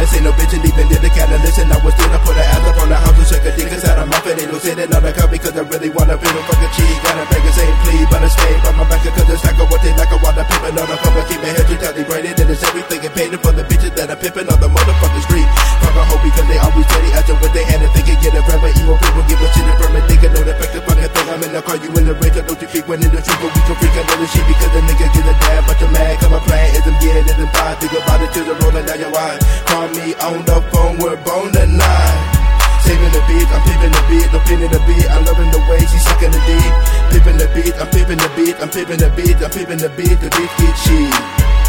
this ain't no bitch, and even did the kinda listen. I was still to put her ass up on the house and shake a dick inside her mouth, and ain't no sitting on the cup because I really wanna feel no fucking cheese. Got a bag of same plea, but I stay by my back cause it's like a what they like a water pimpin' on the phone. Keep my head totally braided, and it's everything and paid for the bitches that are pimpin' on the motherfucking street. Fuck a hoe because they always steady at you with their hand and think it get it forever. Evil people give a shit and permit, thinking no effect the fucking thing. I'm in the car, you in the break, don't you freak when in the street, but we can freak out the shit because the nigga get a dab, but you're mad cause my plan is I'm getting it and fine. Think about it till the rolling down your wine. Call me on the phone, we're bone tonight. Saving the beat, I'm pimping the beat, I'm pimping the beat, I'm loving the way she's sucking the deep. Pimping the beat, I'm pimping the beat, I'm pimping the beat, I'm pimping the beat get shit.